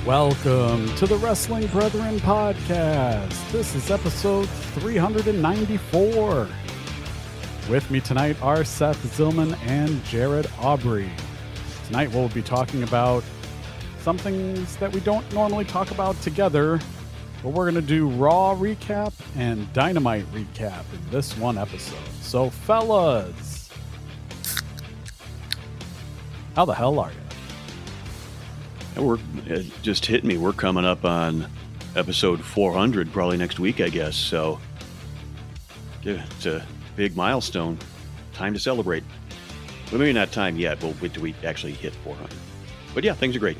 Welcome to the Wrestling Brethren podcast. This is episode 394. With me tonight are Seth Zillman and Jared Aubrey. Tonight we'll be talking about some things that we don't normally talk about together, but we're going to do Raw recap and Dynamite recap in this one episode. So fellas, how the hell are you? It just hit me. We're coming up on episode 400 probably next week, I guess. So it's a big milestone. Time to celebrate. Well, maybe not time yet. We'll wait till we actually hit 400. But yeah, things are great.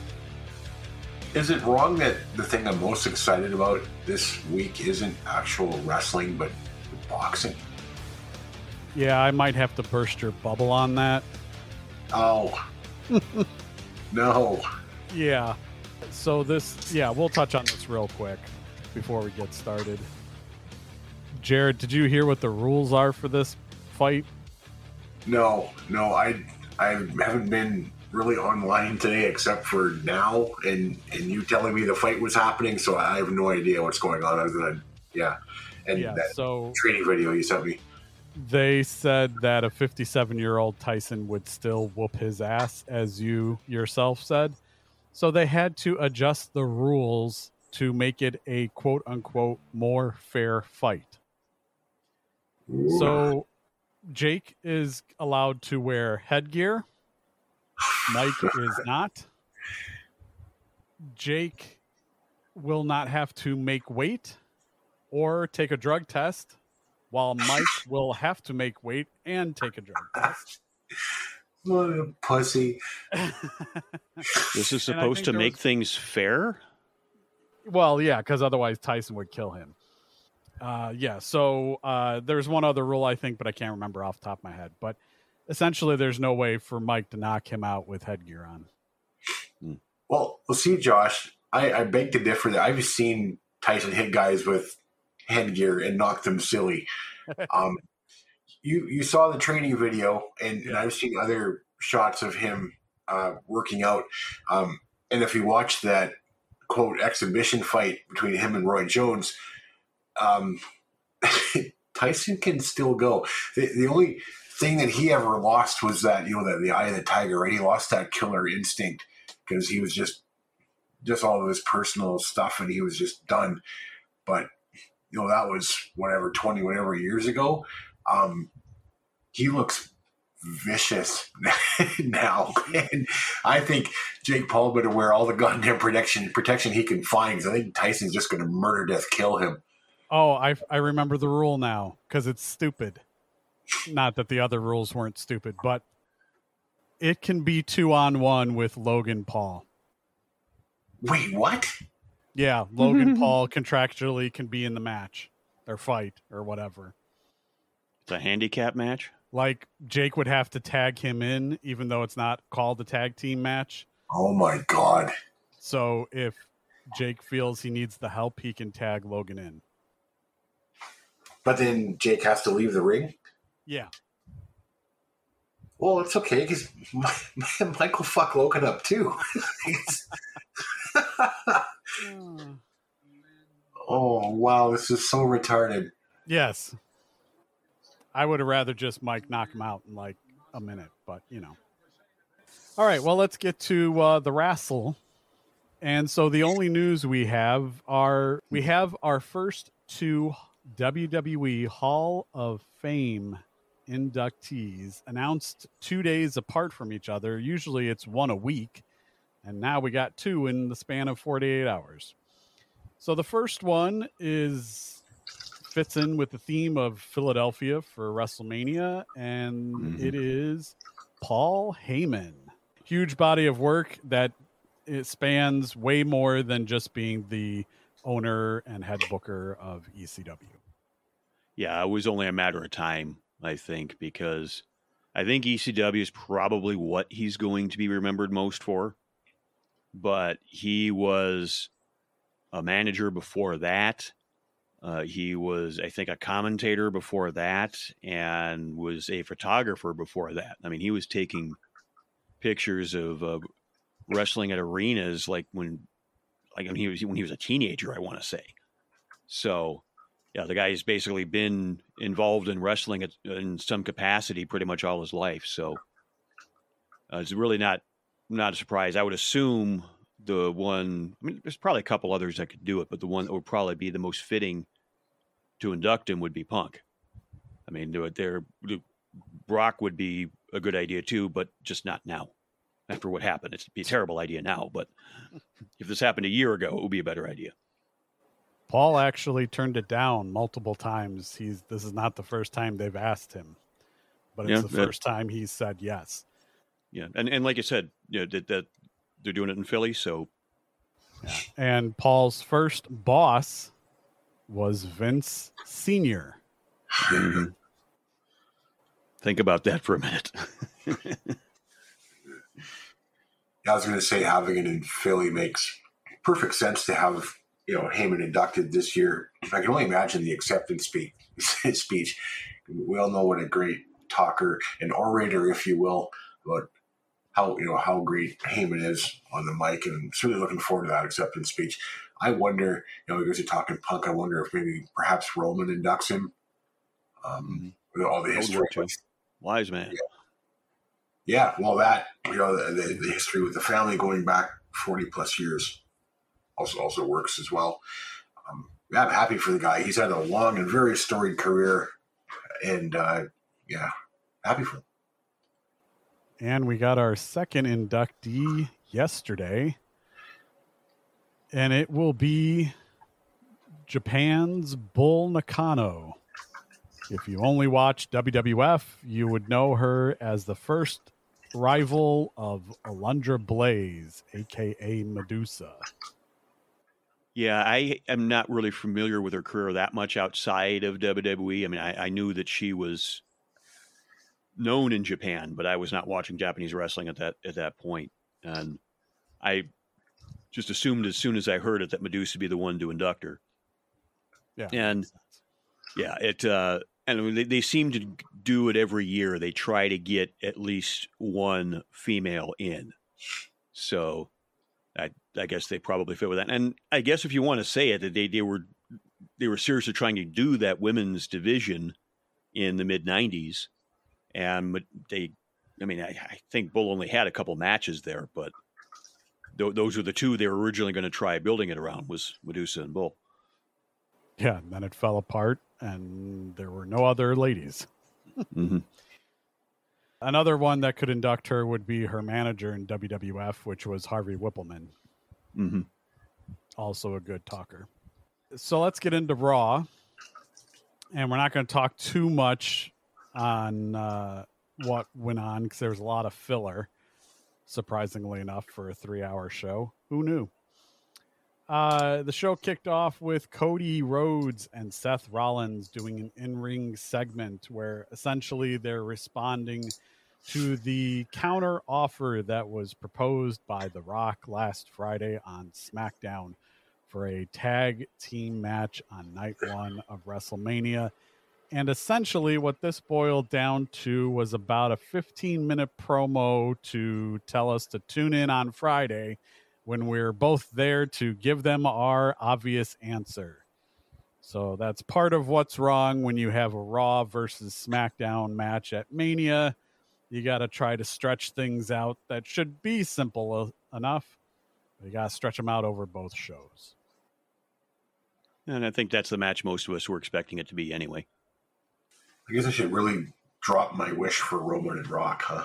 Is it wrong that the thing I'm most excited about this week isn't actual wrestling, but boxing? Yeah, I might have to burst your bubble on that. Oh. No. Yeah. So we'll touch on this real quick before we get started. Jared, did you hear what the rules are for this fight? No, I haven't been really online today except for now and you telling me the fight was happening, so I have no idea what's going on other than that training video you sent me. They said that a 57-year-old Tyson would still whoop his ass, as you yourself said. So they had to adjust the rules to make it a quote-unquote more fair fight. Ooh. So Jake is allowed to wear headgear. Mike is not. Jake will not have to make weight or take a drug test, while Mike will have to make weight and take a drug test. What a pussy. This is supposed to make things fair? Well, yeah, because otherwise Tyson would kill him. So there's one other rule, I think, but I can't remember off the top of my head. But essentially, there's no way for Mike to knock him out with headgear on. Well, see, Josh, I beg to differ. That I've seen Tyson hit guys with headgear and knock them silly. You saw the training video, and I've seen other shots of him working out. And if you watch that quote exhibition fight between him and Roy Jones, Tyson can still go. The only thing that he ever lost was that the eye of the tiger. Right, he lost that killer instinct because he was just all of his personal stuff, and he was just done. But that was 20 years ago. He looks vicious now. And I think Jake Paul better wear all the goddamn protection he can find, because I think Tyson's just going to murder death kill him. Oh, I remember the rule now, because it's stupid. Not that the other rules weren't stupid, but it can be 2-on-1 with Logan Paul. Wait, what? Yeah, Logan Paul contractually can be in the match or fight or whatever. It's a handicap match? Like, Jake would have to tag him in, even though it's not called a tag team match. Oh, my God. So if Jake feels he needs the help, he can tag Logan in. But then Jake has to leave the ring? Yeah. Well, it's okay, because Mike will fuck Logan up, too. Oh, wow, this is so retarded. Yes. I would have rather just Mike knock him out in like a minute, but All right, well, let's get to the wrestle. And so the only news we have our first two WWE Hall of Fame inductees announced 2 days apart from each other. Usually it's one a week, and now we got two in the span of 48 hours. So the first one fits in with the theme of Philadelphia for WrestleMania, and it is Paul Heyman. Huge body of work that it spans way more than just being the owner and head booker of ECW. Yeah, it was only a matter of time, I think, because I think ECW is probably what he's going to be remembered most for. But he was a manager before that. He was, I think, a commentator before that, and was a photographer before that. I mean, he was taking pictures of wrestling at arenas when he was a teenager, I want to say. So, yeah, the guy's basically been involved in wrestling in some capacity pretty much all his life. So it's really not a surprise. I would assume the one, I mean, there's probably a couple others that could do it, but the one that would probably be the most fitting to induct him would be Punk. I mean, Brock would be a good idea too, but just not now. After what happened, it'd be a terrible idea now, but if this happened a year ago, it would be a better idea. Paul actually turned it down multiple times. This is not the first time they've asked him, but it's the first time he said yes. Yeah, and like I said, that they're doing it in Philly, so. Yeah. And Paul's first boss was Vince Sr. Mm-hmm. Think about that for a minute. I was going to say having it in Philly makes perfect sense to have Heyman inducted this year. I can only imagine the acceptance speech. We all know what a great talker, an orator, if you will, about how great Heyman is on the mic, and certainly looking forward to that acceptance speech. I wonder, you guys are talking Punk. I wonder if perhaps Roman inducts him. With all the history, wise man. Yeah, well, that the history with the family going back 40 plus years also works as well. I'm happy for the guy. He's had a long and very storied career, and happy for him. And we got our second inductee yesterday, and it will be Japan's Bull Nakano. If you only watch WWF, you would know her as the first rival of Alundra Blaze, a.k.a. Medusa. Yeah, I am not really familiar with her career that much outside of WWE. I mean, I knew that she was known in Japan, but I was not watching Japanese wrestling at that point. And I just assumed as soon as I heard it that Medusa would be the one to induct her. Yeah. And and they seem to do it every year. They try to get at least one female in. So I guess they probably fit with that. And I guess if you want to say it, that they were seriously trying to do that women's division in the mid 90s. And I think Bull only had a couple matches there, but those were the two they were originally going to try building it around, was Medusa and Bull. Yeah, and then it fell apart, and there were no other ladies. Mm-hmm. Another one that could induct her would be her manager in WWF, which was Harvey Whippleman. Mm-hmm. Also a good talker. So let's get into Raw. And we're not going to talk too much on what went on, because there was a lot of filler, surprisingly enough, for a 3-hour show. Who knew? The show kicked off with Cody Rhodes and Seth Rollins doing an in-ring segment where essentially they're responding to the counter offer that was proposed by The Rock last Friday on SmackDown for a tag team match on night 1 of WrestleMania. And essentially what this boiled down to was about a 15-minute promo to tell us to tune in on Friday when we're both there to give them our obvious answer. So that's part of what's wrong when you have a Raw versus SmackDown match at Mania. You got to try to stretch things out that should be simple enough. You got to stretch them out over both shows. And I think that's the match most of us were expecting it to be anyway. I guess I should really drop my wish for Roman and Rock, huh?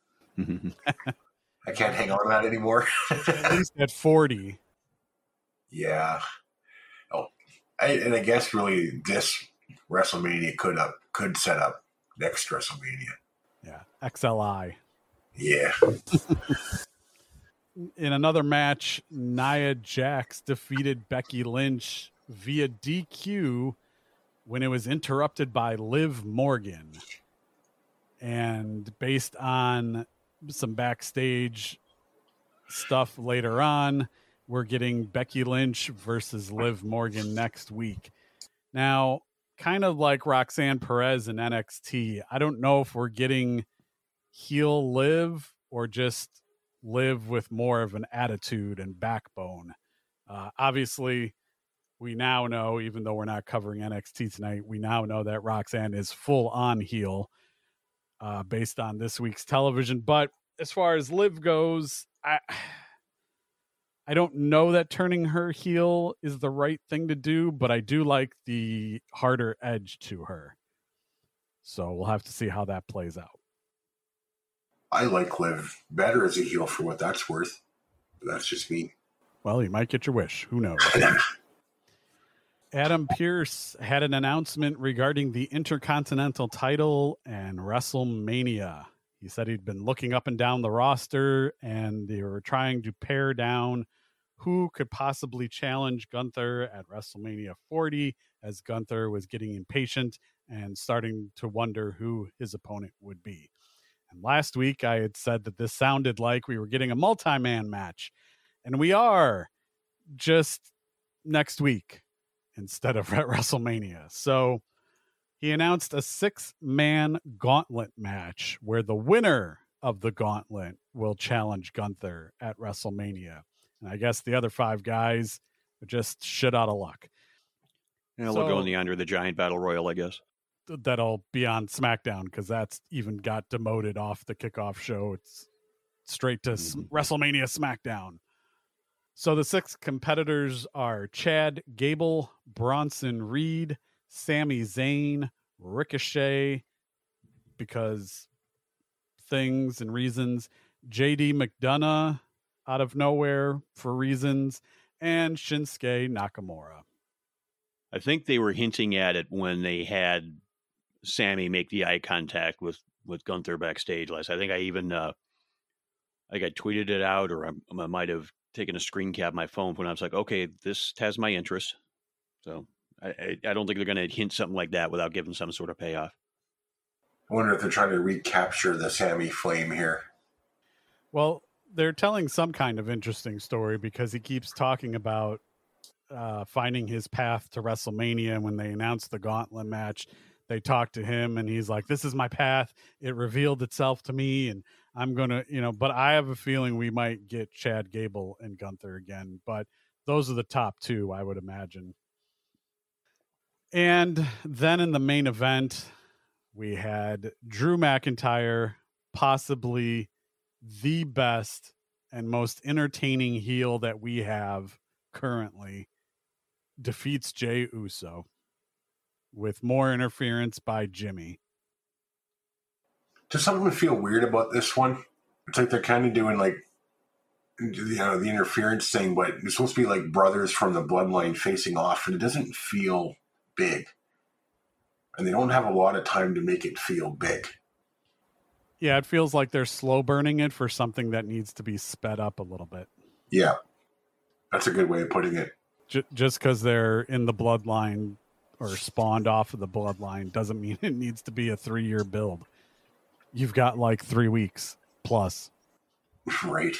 I can't hang on to that anymore. At least at 40. Yeah. Oh, I guess really this WrestleMania could set up next WrestleMania. Yeah, XLI. Yeah. In another match, Nia Jax defeated Becky Lynch via DQ when it was interrupted by Liv Morgan. And based on some backstage stuff later on, we're getting Becky Lynch versus Liv Morgan next week. Now, kind of like Roxanne Perez in NXT, I don't know if we're getting heel Liv or just Liv with more of an attitude and backbone. Obviously, we now know, even though we're not covering NXT tonight, we now know that Roxanne is full on heel based on this week's television. But as far as Liv goes, I don't know that turning her heel is the right thing to do, but I do like the harder edge to her. So we'll have to see how that plays out. I like Liv better as a heel for what that's worth. But that's just me. Well, you might get your wish. Who knows? Adam Pearce had an announcement regarding the Intercontinental title and WrestleMania. He said he'd been looking up and down the roster, and they were trying to pare down who could possibly challenge Gunther at WrestleMania 40, as Gunther was getting impatient and starting to wonder who his opponent would be. And last week, I had said that this sounded like we were getting a multi-man match, and we are, just next week instead of at WrestleMania. So he announced a 6-man gauntlet match where the winner of the gauntlet will challenge Gunther at WrestleMania. And I guess the other 5 guys are just shit out of luck. Yeah, we'll go in the Andre the Giant Battle Royal, I guess. That'll be on SmackDown because that's even got demoted off the kickoff show. It's straight to WrestleMania SmackDown. So the 6 competitors are Chad Gable, Bronson Reed, Sami Zayn, Ricochet, because things and reasons, JD McDonough out of nowhere for reasons, and Shinsuke Nakamura. I think they were hinting at it when they had Sammy make the eye contact with Gunther backstage last. I think I even I tweeted it out, or I might have taken a screen cap of my phone when I was like, okay, this has my interest. So I don't think they're going to hint something like that without giving some sort of payoff. I wonder if they're trying to recapture the Sammy flame here. Well, they're telling some kind of interesting story because he keeps talking about finding his path to WrestleMania. When they announced the gauntlet match, they talked to him and he's like, this is my path. It revealed itself to me and I'm going to, but I have a feeling we might get Chad Gable and Gunther again, but those are the top 2, I would imagine. And then in the main event, we had Drew McIntyre, possibly the best and most entertaining heel that we have currently, defeats Jey Uso with more interference by Jimmy. Does something feel weird about this one? It's like they're kind of doing like, the interference thing, but it's supposed to be like brothers from the bloodline facing off, and it doesn't feel big. And they don't have a lot of time to make it feel big. Yeah, it feels like they're slow burning it for something that needs to be sped up a little bit. Yeah, that's a good way of putting it. Just because they're in the bloodline or spawned off of the bloodline doesn't mean it needs to be a 3-year build. You've got like 3 weeks plus. Right.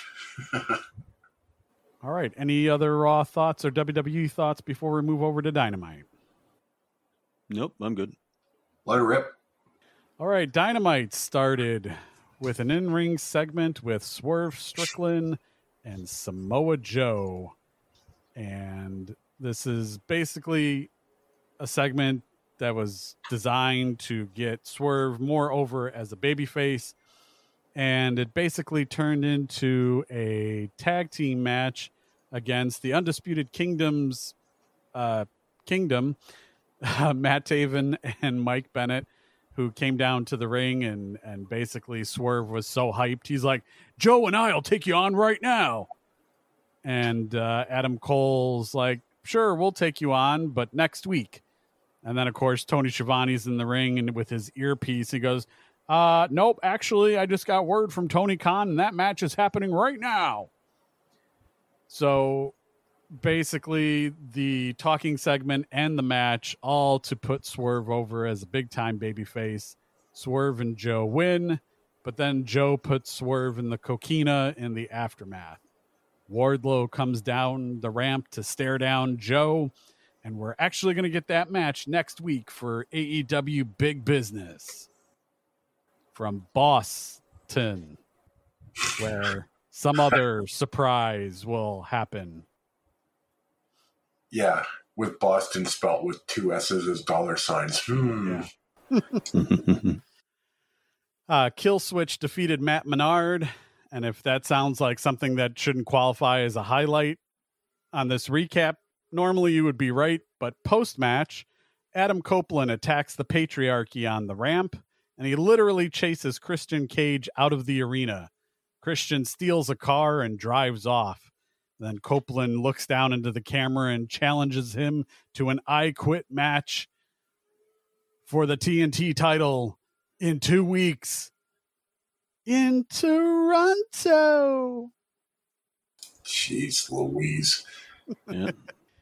All right. Any other Raw thoughts or WWE thoughts before we move over to Dynamite? Nope, I'm good. Let it rip. All right. Dynamite started with an in-ring segment with Swerve Strickland and Samoa Joe. And this is basically a segment that was designed to get Swerve more over as a babyface. And it basically turned into a tag team match against the Undisputed Kingdom's Kingdom, Matt Taven and Mike Bennett, who came down to the ring, and basically Swerve was so hyped. He's like, Joe and I'll take you on right now. And Adam Cole's like, sure, we'll take you on, but next week. And then, of course, Tony Schiavone's in the ring, and with his earpiece, he goes, nope, actually, I just got word from Tony Khan, and that match is happening right now. So basically, the talking segment and the match, all to put Swerve over as a big-time babyface. Swerve and Joe win, but then Joe puts Swerve in the coquina in the aftermath. Wardlow comes down the ramp to stare down Joe, and we're actually going to get that match next week for AEW Big Business from Boston, where some other surprise will happen. Yeah, with Boston spelt with 2 S's as dollar signs. Yeah. Killswitch defeated Matt Menard, and if that sounds like something that shouldn't qualify as a highlight on this recap, normally you would be right, but post-match, Adam Copeland attacks the patriarchy on the ramp, and he literally chases Christian Cage out of the arena. Christian steals a car and drives off. Then Copeland looks down into the camera and challenges him to an I Quit match for the TNT title in 2 weeks in Toronto. Jeez Louise. Yeah.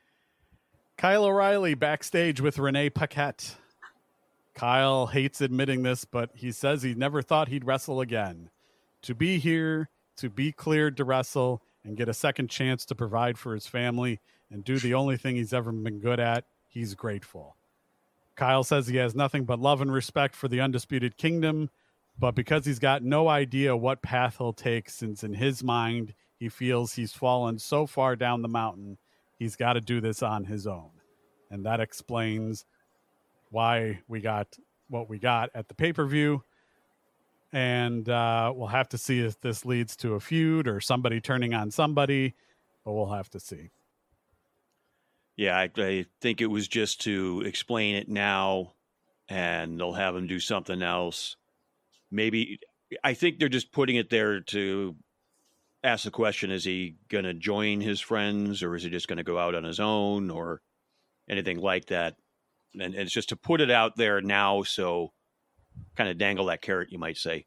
Kyle O'Reilly backstage with Renee Paquette. Kyle hates admitting this, but he says he never thought he'd wrestle again. To be here, to be cleared to wrestle, and get a second chance to provide for his family and do the only thing he's ever been good at, he's grateful. Kyle says he has nothing but love and respect for the Undisputed Kingdom, but because he's got no idea what path he'll take, since in his mind he feels he's fallen so far down the mountain, he's got to do this on his own. And that explains why we got what we got at the pay-per-view. And we'll have to see if this leads to a feud or somebody turning on somebody, but we'll have to see. Yeah, I think it was just to explain it now, and they'll have him do something else. Maybe, I think they're just putting it there to ask the question, is he going to join his friends, or is he just going to go out on his own, or anything like that? And it's just to put it out there now, so kind of dangle that carrot, you might say.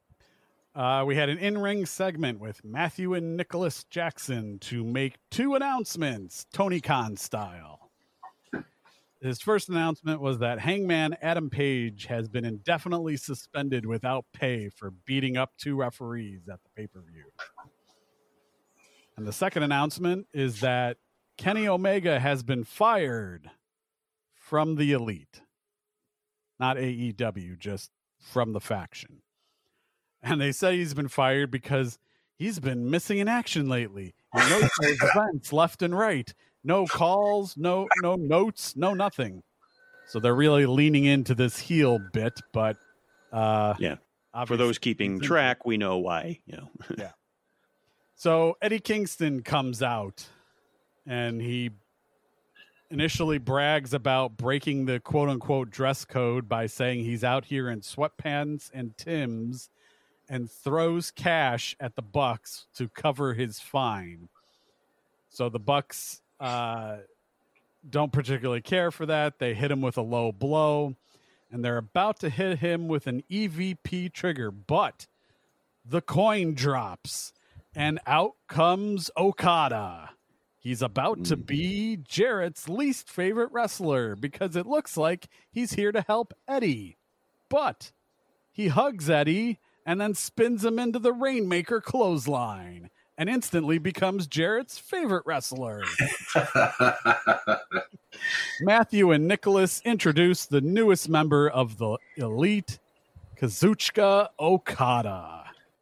We had an in-ring segment with Matthew and Nicholas Jackson to make 2 announcements, Tony Khan style. His first announcement was that Hangman Adam Page has been indefinitely suspended without pay for beating up 2 referees at the pay-per-view. And the second announcement is that Kenny Omega has been fired from the Elite. Not AEW, just from the faction. And they say he's been fired because he's been missing in action lately. He knows those events left and right. No calls, no notes, no nothing. So they're really leaning into this heel bit, but yeah. For those keeping track, we know why. Yeah. So Eddie Kingston comes out, and he initially brags about breaking the quote-unquote dress code by saying he's out here in sweatpants and Timbs, and throws cash at the Bucks to cover his fine. So the Bucks don't particularly care for that. They hit him with a low blow, and they're about to hit him with an EVP trigger, but the coin drops, and out comes Okada. He's about to be Jarrett's least favorite wrestler because it looks like he's here to help Eddie. But he hugs Eddie and then spins him into the Rainmaker clothesline and instantly becomes Jarrett's favorite wrestler. Matthew and Nicholas introduce the newest member of the Elite, Kazuchika Okada.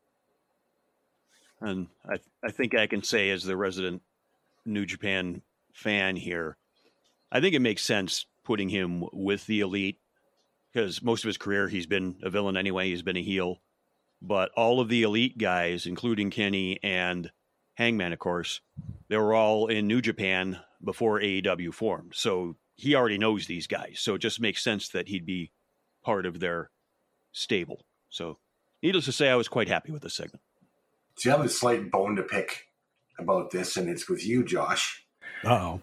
And I think I can say, as the resident New Japan fan here, I think it makes sense putting him with the Elite, because most of his career he's been a villain anyway. He's been a heel. But all of the Elite guys, including Kenny and Hangman, of course, they were all in New Japan before AEW formed. So he already knows these guys. So it just makes sense that he'd be part of their stable. So needless to say, I was quite happy with this segment. So you have a slight bone to pick about this, and it's with you, Josh. Uh-oh.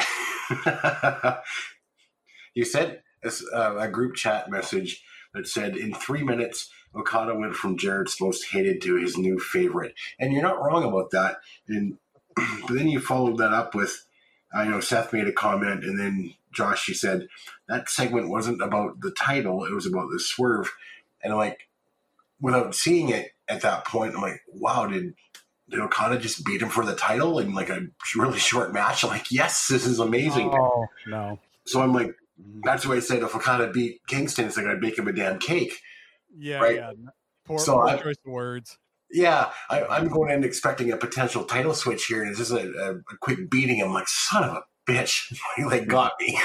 You sent a group chat message that said, in 3 minutes, Okada went from Jarrett's most hated to his new favorite. And you're not wrong about that. And but then you followed that up with, I know Seth made a comment, and then Josh, you said, that segment wasn't about the title, it was about the swerve. And I'm like, without seeing it at that point, I'm like, wow, did Okada just beat him for the title in like a really short match? I'm like, yes, this is amazing. Oh, no. So I'm like, that's why I said if Okada beat Kingston, it's like I'd make him a damn cake. Yeah, right? yeah. Poor So choice of words. Yeah, I'm going in expecting a potential title switch here, and it's just a quick beating. I'm like, son of a bitch, they got me.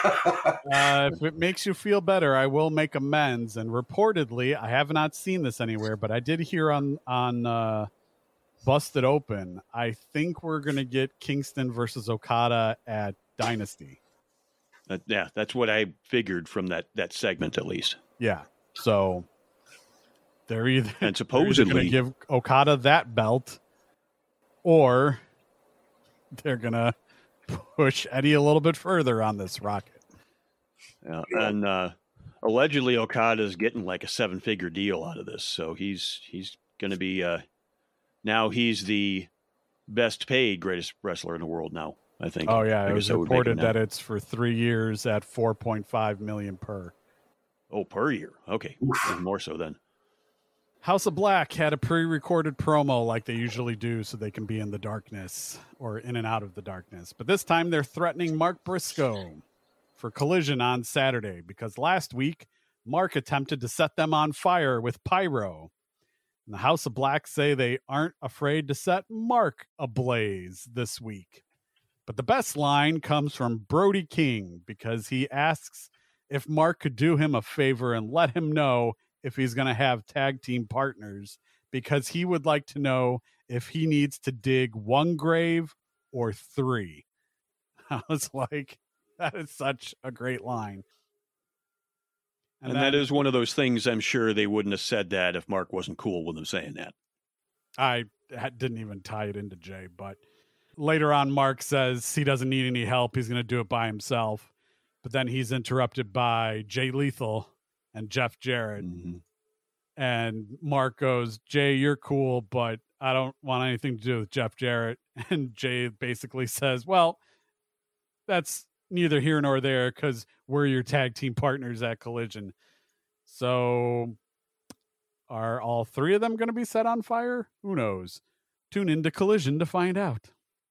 If it makes you feel better, I will make amends. And reportedly, I have not seen this anywhere, but I did hear on Busted Open, I think we're going to get Kingston versus Okada at Dynasty. Yeah, that's what I figured from that segment, at least. Yeah, so they're either and supposedly going to give Okada that belt, or they're going to push Eddie a little bit further on this rocket. Yeah, and allegedly Okada's getting like a 7-figure deal out of this, so he's going to be now he's the best paid greatest wrestler in the world now, I think. Oh yeah, it was reported that it's for 3 years at $4.5 million per. Oh, per year. Okay, even more so then. House of Black had a pre-recorded promo like they usually do so they can be in the darkness or in and out of the darkness. But this time they're threatening Mark Briscoe for Collision on Saturday because last week Mark attempted to set them on fire with pyro. And the House of Black say they aren't afraid to set Mark ablaze this week. But the best line comes from Brody King because he asks if Mark could do him a favor and let him know if he's going to have tag team partners, because he would like to know if he needs to dig 1 grave or 3. I was like, that is such a great line. And that is one of those things I'm sure they wouldn't have said that if Mark wasn't cool with them saying that. I didn't even tie it into Jay, but later on, Mark says he doesn't need any help. He's going to do it by himself. But then he's interrupted by Jay Lethal and Jeff Jarrett. Mm-hmm. And Mark goes, Jay, you're cool, but I don't want anything to do with Jeff Jarrett. And Jay basically says, well, that's neither here nor there because we're your tag team partners at Collision. So are all 3 of them going to be set on fire? Who knows? Tune into Collision to find out.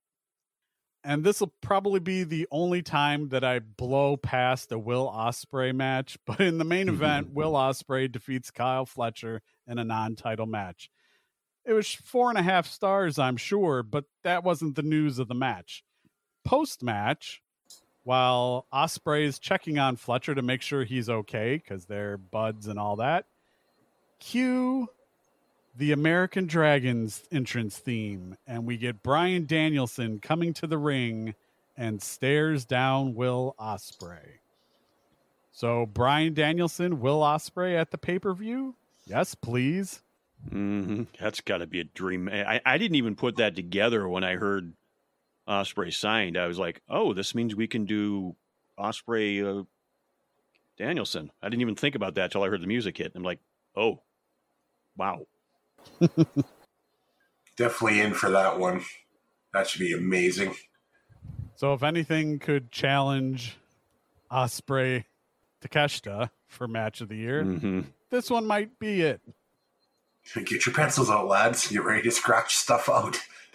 And this will probably be the only time that I blow past a Will Ospreay match. But in the main event, Will Ospreay defeats Kyle Fletcher in a non-title match. It was 4.5 stars, I'm sure, but that wasn't the news of the match. Post-match, while Ospreay is checking on Fletcher to make sure he's okay, because they're buds and all that, cue the American Dragons entrance theme, and we get Bryan Danielson coming to the ring and stares down Will Ospreay. So Bryan Danielson, Will Ospreay at the pay-per-view? Yes, please. Mm-hmm. That's got to be a dream. I didn't even put that together when I heard Ospreay signed. I was like, oh, this means we can do Ospreay Danielson. I didn't even think about that till I heard the music hit. I'm like, oh, wow. Definitely in for that one. That should be amazing. So if anything could challenge Ospreay Takeshita for match of the year, this one might be it. Get your pencils out, lads. Get ready to scratch stuff out.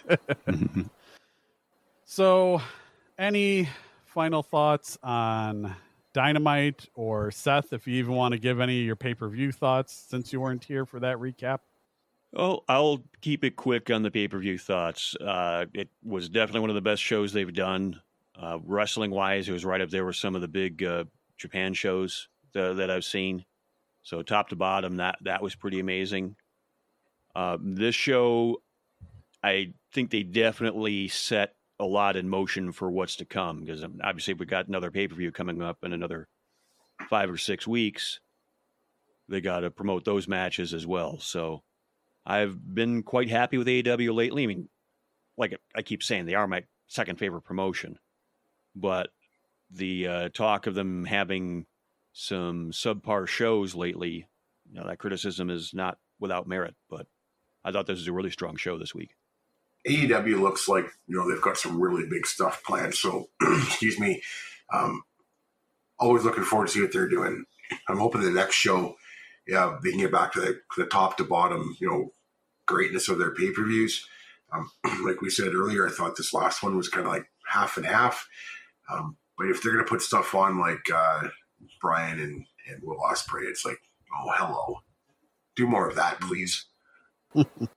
So any final thoughts on Dynamite, or Seth, if you even want to give any of your pay-per-view thoughts since you weren't here for that recap? Oh, I'll keep it quick on the pay-per-view thoughts. It was definitely one of the best shows they've done. Wrestling-wise, it was right up there with some of the big Japan shows that I've seen. So top to bottom, that was pretty amazing. This show, I think they definitely set a lot in motion for what's to come, because obviously we got another pay-per-view coming up in another 5 or 6 weeks. They got to promote those matches as well. So I've been quite happy with AEW lately. I mean, like I keep saying, they are my second favorite promotion. But the talk of them having some subpar shows lately, that criticism is not without merit. But I thought this was a really strong show this week. AEW looks like, they've got some really big stuff planned. So, excuse me, always looking forward to see what they're doing. I'm hoping the next show, they can get back to the top to bottom, greatness of their pay-per-views. Like we said earlier, I thought this last one was kind of like half and half. But if they're going to put stuff on like Bryan and Will Ospreay, it's like, oh, hello. Do more of that, please.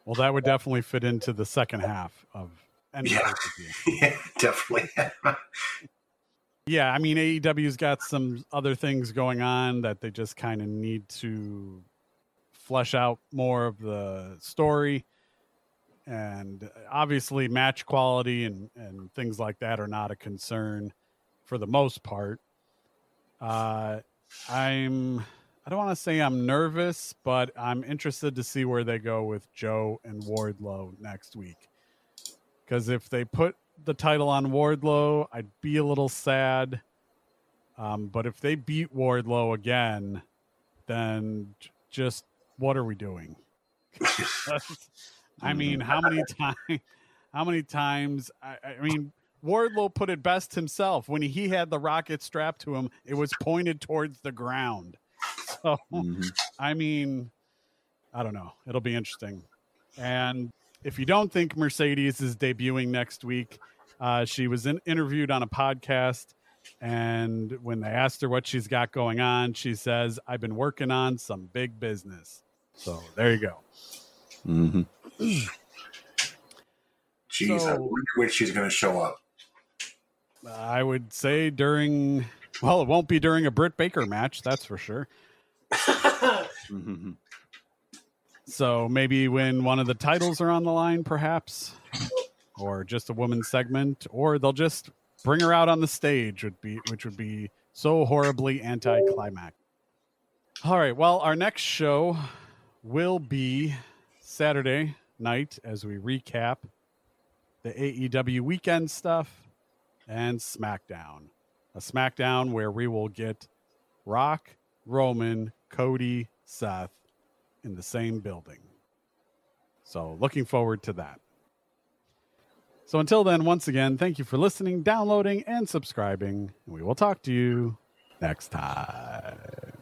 Well, that would definitely fit into the second half of any pay-per-view. Yeah, definitely. Yeah, I mean, AEW's got some other things going on that they just kind of need to flesh out more of the story. And obviously match quality and things like that are not a concern for the most part. I don't want to say I'm nervous, but I'm interested to see where they go with Joe and Wardlow next week. Because if they put the title on Wardlow, I'd be a little sad. But if they beat Wardlow again, then just what are we doing? I mean, how many times? I mean, Wardlow put it best himself when he had the rocket strapped to him. It was pointed towards the ground. So, I mean, I don't know. It'll be interesting. And if you don't think Mercedes is debuting next week, she was interviewed on a podcast. And when they asked her what she's got going on, she says, "I've been working on some big business." So there you go. Mm-hmm. Jeez, I wonder when she's going to show up. I would say it won't be during a Britt Baker match, that's for sure. Mm-hmm. So maybe when one of the titles are on the line, perhaps, or just a women's segment, or they'll just bring her out on the stage, which would be so horribly anticlimactic. All right, well, our next show will be Saturday night as we recap the AEW weekend stuff and SmackDown. A SmackDown where we will get Rock, Roman, Cody, Seth in the same building. So looking forward to that. So until then, once again, thank you for listening, downloading, and subscribing. And we will talk to you next time.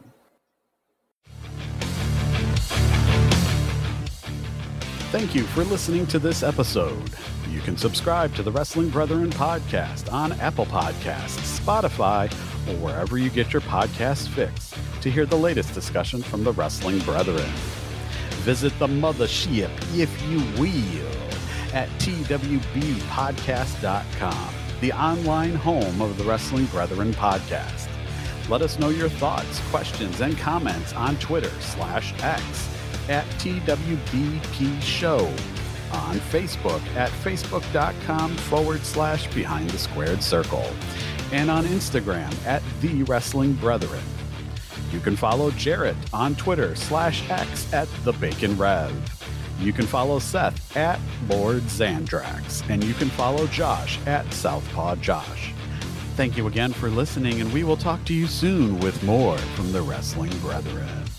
Thank you for listening to this episode. You can subscribe to the Wrestling Brethren podcast on Apple Podcasts, Spotify, or wherever you get your podcast fix to hear the latest discussion from the Wrestling Brethren. Visit the mothership, if you will, at twbpodcast.com, the online home of the Wrestling Brethren podcast. Let us know your thoughts, questions, and comments on Twitter /X at TWBP Show, on Facebook at facebook.com/Behind the Squared Circle, and on Instagram at The Wrestling Brethren. You can follow Jarrett on Twitter /X at The Bacon Rev. You can follow Seth at Lord Zandrax, and you can follow Josh at Southpaw Josh. Thank you again for listening, and we will talk to you soon with more from the Wrestling Brethren.